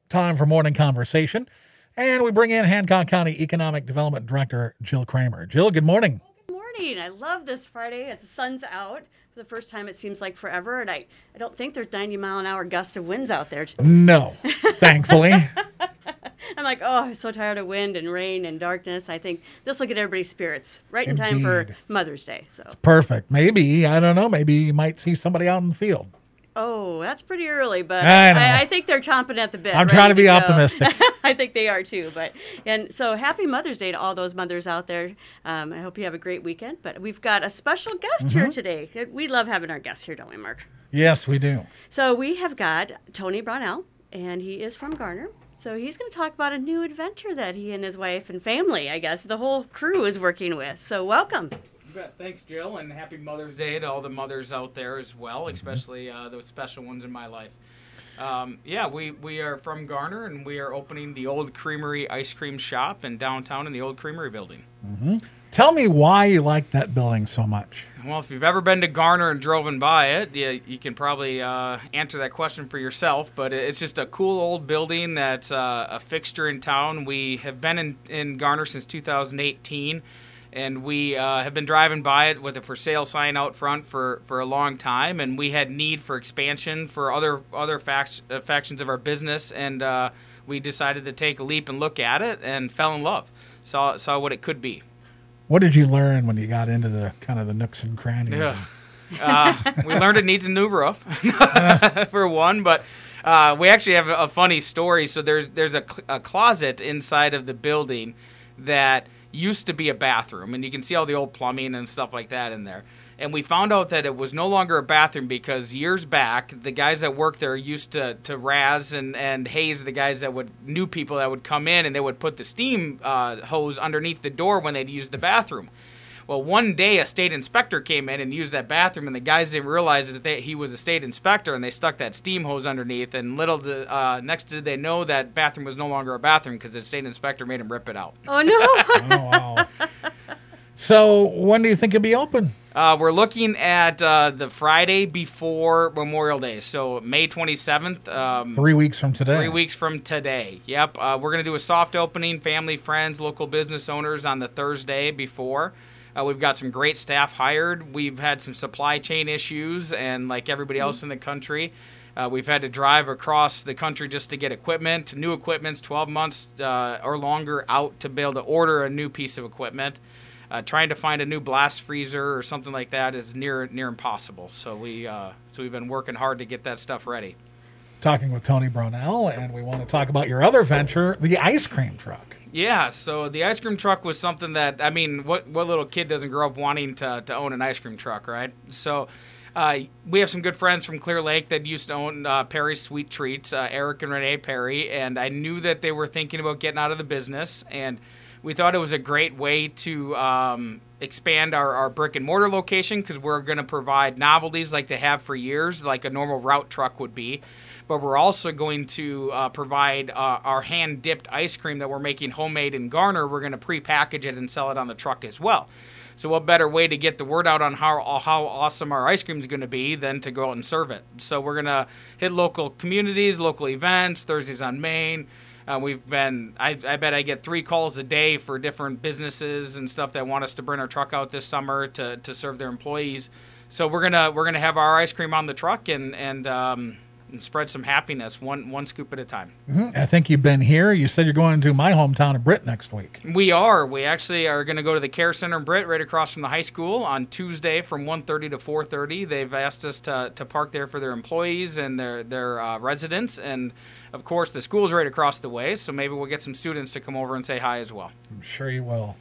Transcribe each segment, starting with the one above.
Time for morning conversation. And we bring in Hancock County Economic Development Director Jill Kramer. Jill, good morning. Good morning. I love this Friday. The sun's out for the first time, it seems like forever. And I don't think there's 90-mile-an-hour gust of winds out there. No, thankfully. I'm like, oh, I'm so tired of wind and rain and darkness. I think this will get everybody's spirits right in time for Mother's Day. So perfect. Maybe, I don't know, maybe you might see somebody out in the field. Oh, that's pretty early, but I think they're chomping at the bit. I'm trying to be optimistic. I think they are too. And so happy Mother's Day to all those mothers out there. I hope you have a great weekend. But we've got a special guest here today. We love having our guests here, don't we, Mark? Yes, we do. So we have got Tony Brownell, and he is from Garner. So he's going to talk about a new adventure that he and his wife and family, I guess, the whole crew is working with. So welcome. Thanks, Jill, and happy Mother's Day to all the mothers out there as well, especially those special ones in my life. We are from Garner, and we are opening the Old Creamery Ice Cream Shop in downtown in the Old Creamery building. Mm-hmm. Tell me why you like that building so much. Well, if you've ever been to Garner and driven by it, you can probably answer that question for yourself, but it's just a cool old building that's a fixture in town. We have been in Garner since 2018. And we have been driving by it with a for sale sign out front for a long time, and we had need for expansion for other factions of our business, and we decided to take a leap and look at it and fell in love. Saw what it could be. What did you learn when you got into the kind of the nooks and crannies? We learned it needs a new roof for one, but we actually have a funny story. So there's a closet inside of the building that used to be a bathroom, and you can see all the old plumbing and stuff like that in there. And we found out that it was no longer a bathroom because years back, the guys that worked there used to razz and haze the guys new people that would come in, and they would put the steam hose underneath the door when they'd use the bathroom. Well, one day a state inspector came in and used that bathroom, and the guys didn't realize that he was a state inspector, and they stuck that steam hose underneath. And next did they know that bathroom was no longer a bathroom because the state inspector made him rip it out. Oh, no. Oh, wow. So when do you think it'll be open? We're looking at the Friday before Memorial Day, so May 27th. 3 weeks from today. 3 weeks from today, yep. We're going to do a soft opening, family, friends, local business owners on the Thursday before. We've got some great staff hired. We've had some supply chain issues, and like everybody else in the country, we've had to drive across the country just to get equipment. New equipment's 12 months or longer out to be able to order a new piece of equipment. Trying to find a new blast freezer or something like that is near impossible. So we've been working hard to get that stuff ready. Talking with Tony Brownell, and we want to talk about your other venture, the ice cream truck. Yeah, so the ice cream truck was something that, I mean, what little kid doesn't grow up wanting to own an ice cream truck, right? So we have some good friends from Clear Lake that used to own Perry's Sweet Treats, Eric and Renee Perry, and I knew that they were thinking about getting out of the business, and we thought it was a great way to expand our brick and mortar location because we're going to provide novelties like they have for years, like a normal route truck would be. But we're also going to provide our hand-dipped ice cream that we're making homemade in Garner. We're going to pre-package it and sell it on the truck as well. So what better way to get the word out on how awesome our ice cream is going to be than to go out and serve it. So we're going to hit local communities, local events, Thursdays on Main. I bet I get 3 calls a day for different businesses and stuff that want us to bring our truck out this summer to serve their employees. So we're gonna have our ice cream on the truck and spread some happiness one scoop at a time. Mm-hmm. I think you've been here. You said you're going to my hometown of Britt next week. We are. We actually are going to go to the Care Center in Britt right across from the high school on Tuesday from 1:30 to 4:30. They've asked us to park there for their employees and their residents. And, of course, the school's right across the way, so maybe we'll get some students to come over and say hi as well. I'm sure you will.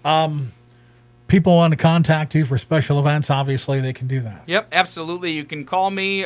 People want to contact you for special events, obviously they can do that. Yep, absolutely. You can call me,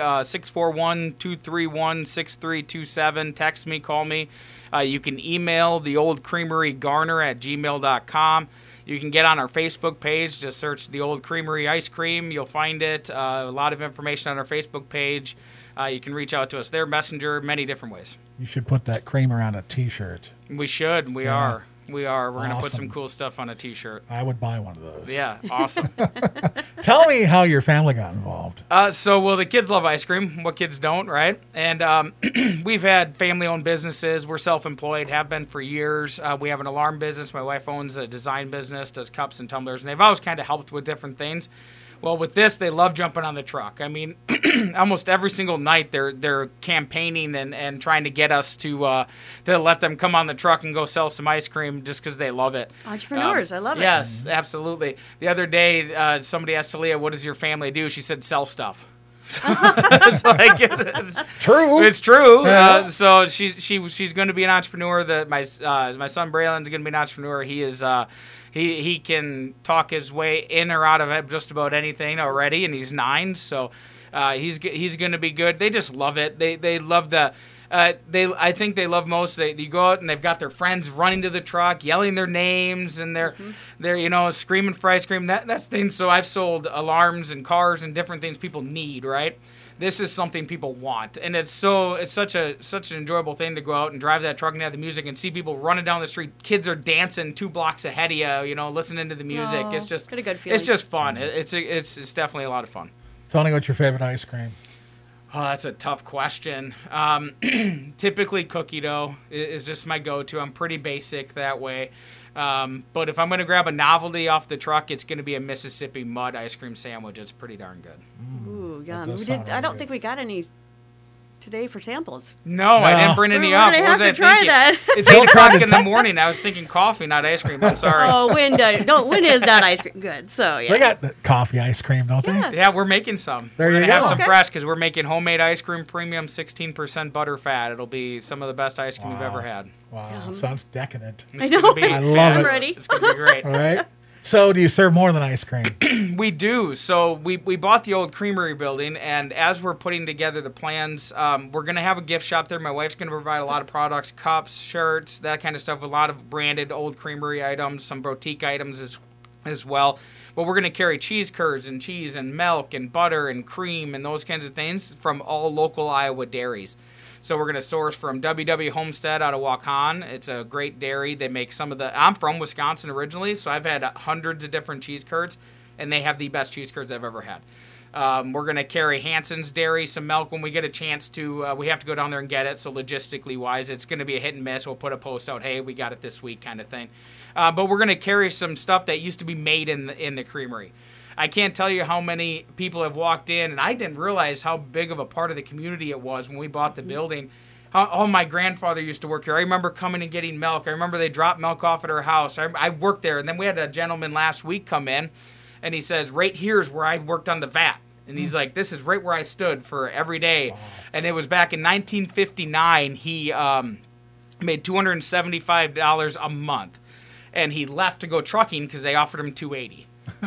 641-231-6327. Text me, call me. You can email the Old Creamery Garner at gmail.com. You can get on our Facebook page. Just search the Old Creamery Ice Cream. You'll find it. A lot of information on our Facebook page. You can reach out to us there, Messenger, many different ways. You should put that Kramer on a T-shirt. We should. We are. We are. We're going to put Awesome. some cool stuff on a T-shirt. I would buy one of those. Yeah, awesome. Tell me how your family got involved. Well, the kids love ice cream. What kids don't, right? And we've had family-owned businesses. We're self-employed, have been for years. We have an alarm business. My wife owns a design business, does cups and tumblers, and they've always kind of helped with different things. Well, with this, they love jumping on the truck. I mean, almost every single night they're campaigning and trying to get us to let them come on the truck and go sell some ice cream just because they love it. Entrepreneurs, I love it. Yes, absolutely. The other day, somebody asked Talia, "What does your family do?" She said, "Sell stuff." It's like, True. it's true. Yeah. So she's going to be an entrepreneur. My son Braylon's going to be an entrepreneur. He is. He can talk his way in or out of just about anything already, and he's 9, so he's going to be good. They just love it. They love the. I think they love most. You go out and they've got their friends running to the truck, yelling their names, and they're screaming for ice cream. That's things. So I've sold alarms and cars and different things people need. Right. This is something people want, and it's such an enjoyable thing to go out and drive that truck and have the music and see people running down the street. Kids are dancing 2 blocks ahead of you, listening to the music. It's just got a good feeling. It's just fun. It's definitely a lot of fun. Tony, what's your favorite ice cream? Oh, that's a tough question. Typically, cookie dough is just my go-to. I'm pretty basic that way. But if I'm going to grab a novelty off the truck, it's going to be a Mississippi mud ice cream sandwich. It's pretty darn good. Ooh, yum. does We sound did. really I don't good. think we got any today for samples. No, I didn't bring any We're up. gonna What was have I to try thinking? that. It's Jill 8 tried o'clock to in the te- morning. I was thinking coffee, not ice cream. I'm sorry. Oh, Win is not ice cream. Good. So yeah. They got the coffee ice cream, don't they? Yeah. Yeah, we're making some. There we're you gonna have go. some Okay. fresh because we're making homemade ice cream, premium, 16% butter fat. It'll be some of the best ice cream we've Wow. ever had. Wow, sounds decadent. It's I know. gonna be I love it. Ready. It's gonna be great. All right. So, do you serve more than ice cream? We do. So we bought the old creamery building, and as we're putting together the plans, we're going to have a gift shop there. My wife's going to provide a lot of products, cups, shirts, that kind of stuff, a lot of branded old creamery items, some boutique items as well. But we're going to carry cheese curds and cheese and milk and butter and cream and those kinds of things from all local Iowa dairies. So we're going to source from WW Homestead out of Waukon. It's a great dairy. They make some of the... I'm from Wisconsin originally, so I've had hundreds of different cheese curds, and they have the best cheese curds I've ever had. We're going to carry Hanson's Dairy, some milk when we get a chance to. We have to go down there and get it, so logistically wise, it's going to be a hit and miss. We'll put a post out, hey, we got it this week kind of thing. But we're going to carry some stuff that used to be made in the creamery. I can't tell you how many people have walked in, and I didn't realize how big of a part of the community it was when we bought the building. Oh, my grandfather used to work here. I remember coming and getting milk. I remember they dropped milk off at our house. I worked there, and then we had a gentleman last week come in, and he says, right here is where I worked on the vat. And he's like, this is right where I stood for every day. Wow. And it was back in 1959. He made $275 a month, and he left to go trucking because they offered him $280.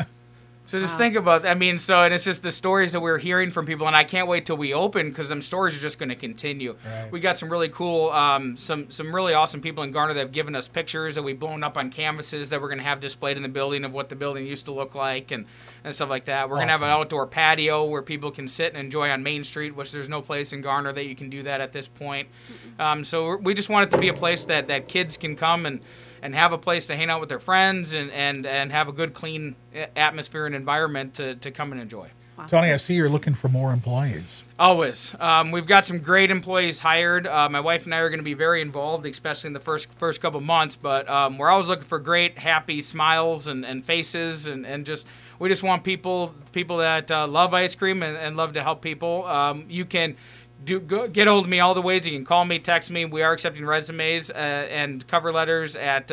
So just think about, and it's just the stories that we're hearing from people, and I can't wait till we open because them stories are just going to continue. Right. We got some really cool, some really awesome people in Garner that have given us pictures that we've blown up on canvases that we're going to have displayed in the building of what the building used to look like and stuff like that. We're going to have an outdoor patio where people can sit and enjoy on Main Street, which there's no place in Garner that you can do that at this point. So we just want it to be a place that kids can come and have a place to hang out with their friends and have a good, clean atmosphere and environment to come and enjoy. Wow. Tony, I see you're looking for more employees. Always. We've got some great employees hired. My wife and I are going to be very involved, especially in the first couple months. But we're always looking for great, happy smiles and faces, and just we just want people that love ice cream and love to help people. You can get hold of me all the ways. You can call me, text me. We are accepting resumes and cover letters at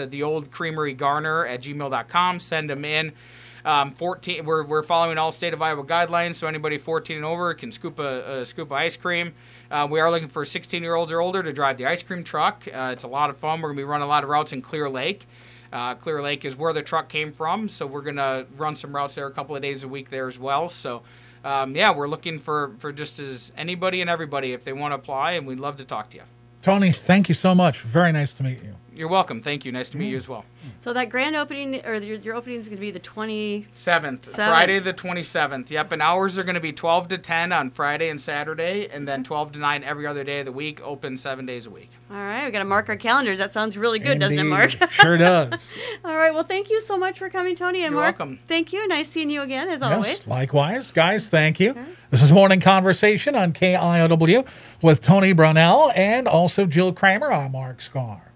theoldcreamerygarner@gmail.com. Send them in. 14. We're following all state of Iowa guidelines, so anybody 14 and over can scoop a scoop of ice cream. We are looking for 16-year-olds or older to drive the ice cream truck. It's a lot of fun. We're going to be running a lot of routes in Clear Lake. Clear Lake is where the truck came from, so we're going to run some routes there a couple of days a week there as well. So. We're looking for just as anybody and everybody if they want to apply, and we'd love to talk to you. Tony, thank you so much. Very nice to meet you. You're welcome. Thank you. Nice to meet you as well. So that grand opening, or your opening is going to be the 27th. 7th, Friday the 27th. Yep, and hours are going to be 12 to 10 on Friday and Saturday, and then 12 to 9 every other day of the week, open 7 days a week. All right, we got to mark our calendars. That sounds really good, doesn't it, Mark? Sure does. All right, well, thank you so much for coming, Tony. And You're Mark, welcome. thank you. Nice seeing you again, as Yes, always. likewise. Guys, thank you. This is Morning Conversation on KIOW with Tony Brownell and also Jill Kramer. I'm Mark Scar.